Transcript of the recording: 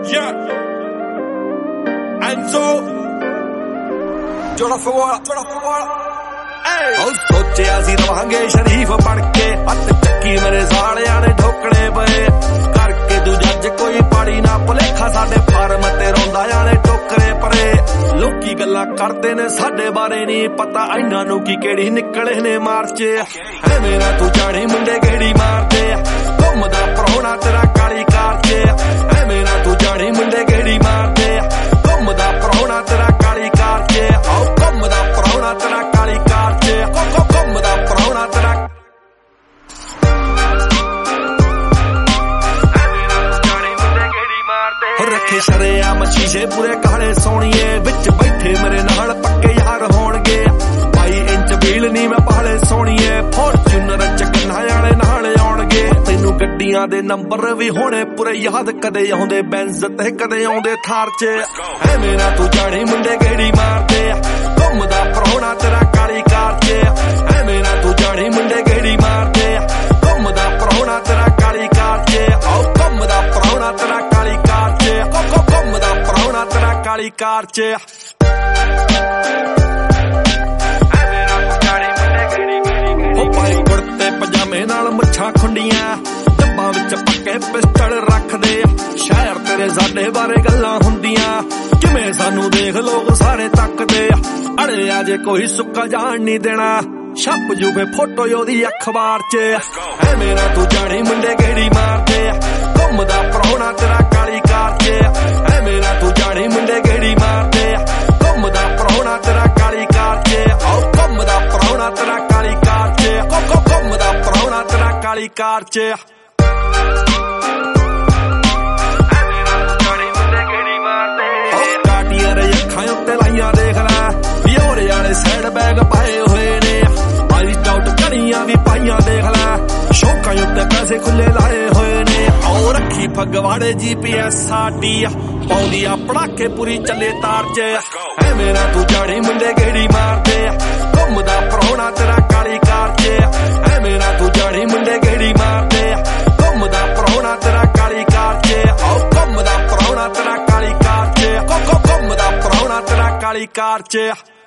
Yeah. Enzo. Jola Fawala. ਉਹ ਸੋਚਿਆ ਸੀ ਰਵਾਂਗੇ ਸ਼ਰੀਫ ਬਣ ਕੇ ਹੱਥ ਚੱਕੀ ਮੇਰੇ ਸਾਲਿਆਂ ਨੇ ਠੋਕਣੇ ਪਏ ਕਰਕੇ ਤੂੰ ਜੱਜ ਕੋਈ ਪਾੜੀ ਨਾ ਭੁਲੇਖਾ ਸਾਡੇ ਫਾਰਮ ਤੇ ਰੋਂਦਾ ਜਾਣੇ ਟੋਕਰੇ ਪਰੇ ਲੋਕੀ ਗੱਲਾਂ ਕਰਦੇ ਨੇ ਸਾਡੇ ਬਾਰੇ ਨਹੀਂ ਪਤਾ ਇਹਨਾਂ ਨੂੰ ਕੀ ਕਿਹੜੀ ਨਿਕਲੇ ਨੇ ਮਾਰਚ ਐਵੇਂ ਨਾ ਤੂੰ ਜਾਣੇ ਮੁੰਡੇ ਕਿਹੜੀ ਮਾਰਦੇ ਘੁੰਮਦਾ ਪਰੋਣਾ ਤੇਰਾ ਕਾਲੀ ਕਾਰ ਚ ਐਵੇਂ ਨਾ ਤੂੰ ਜਾਣੇ ਮੁੰਡੇ ਕਿਹੜੀ ਮਾਰਦੇ ਘੁੰਮਦਾ ਪਰੋਣਾ ਤੇਰਾ ਕਾਲੀ ਕਾਰ ਚ ਆਓ ਘੁੰਮਦਾ ਪਰੋਣਾ ਤੇਰਾ ਕਾਲੀ ਕਾਰ ਚ ਘੁੰਮਦਾ ਪਰੋਣਾ ਤੇਰਾ ਰੱਖੇ ਸ਼ਰੇਆਮ ਸ਼ੀਸ਼ੇ ਪੂਰੇ ਕਾਲੇ ਸੋਹਣੀਏ ਵਿੱਚ ਬੈਠੇ ਮੇਰੇ ਨਾਲ ਪੱਕੇ ਯਾਰ ਹੋਣਗੇ 22 ਇੰਚ ਵੀਲ ਨੀ ਮੈਂ ਪਾਲੇ ਸੋਹਣੀਏ ਫੋਰਚੂਨਰ ਚ ਕੰਨਾਂ ਵਾਲੇ ਨਾਲ ਆਉਣਗੇ ਤੈਨੂੰ ਗੱਡੀਆਂ ਦੇ ਨੰਬਰ ਵੀ ਹੋਣੇ ਪੂਰੇ ਯਾਦ ਕਦੇ ਆਉਂਦੇ ਬੈਂਜ਼ ਤੇ ਕਦੇ ਆਉਂਦੇ ਥਾਰ ਚ ਐਵੇਂ ਨਾ ਤੂੰ ਜਾਣੀ ਮੁੰਡੇ ਕਿਹੜੀ ਮਾਰਦੇ ਘੁੰਮਦਾ ਪਰੋਣਾ ਤੇਰਾ ਕਾਲੀ ਕਾਰ ਚ ਐਵੇਂ ਨਾ ਤੂੰ ਜਾਣੀ ਮੁੰਡੇ ਕਿਹੜੀ ਮਾਰਦੇ ਘੁੰਮਦਾ ਪਰੋਣਾ ਤੇਰਾ ਕਾਲੀ ਕਾਰ ਚ ਆਓ ਘੁੰਮਦਾ ਪਰੋਣਾ ਤੇਰਾ ਕਾਲੀ ਕਾਰ ਚ ਘੁੰਮਦਾ ਪਰੋਣਾ ਤੇਰਾ ਕਾਲੀ ਕਾਰ ਚ ਉਹ ਪਾਏ ਕੁੜਤੇ ਪਜਾਮੇ ਨਾਲ ਮੁੱਛਾਂ ਖੁੰਡੀਆਂ ਡੱਬਾਂ ਵਿੱਚ ਪੱਕੇ ਪਿਸਟਲ ਰੱਖਦੇ ਸ਼ਹਿਰ ਤੇਰੇ ਸਾਡੇ ਬਾਰੇ ਗੱਲਾਂ ਹੁੰਦੀਆਂ ਕਿਵੇਂ ਸਾਨੂੰ ਦੇਖ ਲੋਕ ਸਾਰੇ ਤੱਕਦੇ ਅੜੇ ਆ ਜੇ ਕੋਈ ਸੁੱਕਾ ਜਾਣ ਨਹੀਂ ਦੇਣਾ ਛੱਪ ਜੂਵੇ ਫੋਟੋ ਉਹਦੀ ਅਖਬਾਰ ਚ ਐਵੇਂ ਨਾ ਤੂੰ ਜਾਣੀ ਮੁੰਡੇ ਕਿਹੜੀ ਮਾਰਦੇ ਘੁੰਮਦਾ ਪਰੋਣਾ ਤੇਰਾ ਕਾਲੀ ਕਾਰ ਚ ਐਵੇਂ ਨਾ ਤੂੰ ਜਾਣੀ ਮੁੰਡੇ ਕਿਹੜੀ ਮਾਰਦੇ ਘੁੰਮਦਾ ਪਰੋਣਾ ਤੇਰਾ ਕਾਲੀ ਕਾਰ ਚ ਆਓ ਘੁੰਮਦਾ ਪਰੋਣਾ ਤੇਰਾ ਕਾਲੀ ਕਾਰ ਚ ਘੁੰਮਦਾ ਪਰੋਣਾ ਤੇਰਾ ਕਾਲੀ ਕਾਰ ਚ ਕਾਟੀਆਂ ਦੇ ਅੱਖਾਂ ਉੱਤੇ ਲਾਈਆਂ ਦੇਖ ਲੈ ਵਿਹੋਰੇ ਵਾਲੇ ਸੈਡ ਬੈਗ ਪਾਏ ਹੋਏ ਨੇ ਆਈ ਡਾਊਟ ਕਣੀਆਂ ਵੀ ਪਾਈਆਂ ਦੇਖ ਲੈ ਸ਼ੌਕਾਂ ਉੱਤੇ ਪੈਸੇ ਖੁੱਲੇ ਲਾਏ ਹੋਏ ਨੇ ਆਓ ਰੱਖੀ ਫਗਵਾੜੇ GPS ਸਾਡੀ ਪਾਉਂਦੀ ਆ ਪੜਾਕੇ ਪੂਰੀ ਚੱਲੇ ਤਾਰ ਚ ਐਵੇਂ ਨਾ ਤੂੰ ਜਾਣੀ ਮੁੰਡੇ ਕਿਹੜੀ ਮਾਰਦੇ ਘੁੰਮਦਾ ਪਰੋਣਾ ਤੇਰਾ ਕਾਲੀ ਕਾਰ ਚ ਐਵੇਂ ਨਾ ਤੂੰ ਜਾਣੀ ਮੁੰਡੇ ਕਿਹੜੀ ਮਾਰਦੇ ਘੁੰਮਦਾ ਪਰੋਣਾ ਤੇਰਾ ਕਾਲੀ ਕਾਰ ਚ ਆਓ ਘੁੰਮਦਾ ਪਰੋਣਾ ਤੇਰਾ ਕਾਲੀ ਕਾਰ ਚ ਘੁੰਮਦਾ ਪਰੋਣਾ ਤੇਰਾ ਕਾਲੀ ਕਾਰ ਚ